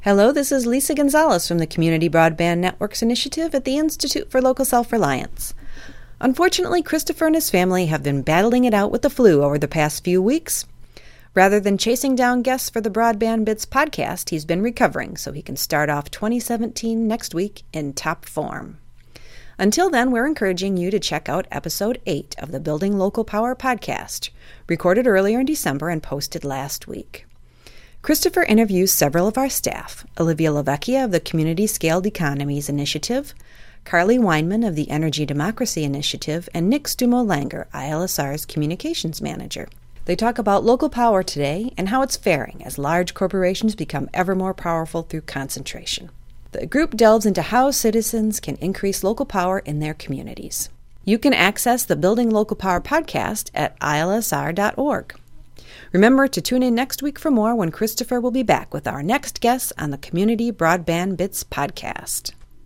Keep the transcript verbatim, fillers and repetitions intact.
Hello, this is Lisa Gonzalez from the Community Broadband Networks Initiative at the Institute for Local Self-Reliance. Unfortunately, Christopher and his family have been battling it out with the flu over the past few weeks. Rather than chasing down guests for the Broadband Bits podcast, he's been recovering so he can start off twenty seventeen next week in top form. Until then, we're encouraging you to check out episode eight of the Building Local Power podcast, recorded earlier in December and posted last week. Christopher interviews several of our staff, Olivia Lavecchia of the Community Scaled Economies Initiative, Carly Weinman of the Energy Democracy Initiative, and Nick Stumo-Langer, I L S R's Communications Manager. They talk about local power today and how it's faring as large corporations become ever more powerful through concentration. The group delves into how citizens can increase local power in their communities. You can access the Building Local Power podcast at I L S R dot org. Remember to tune in next week for more when Christopher will be back with our next guest on the Community Broadband Bits podcast.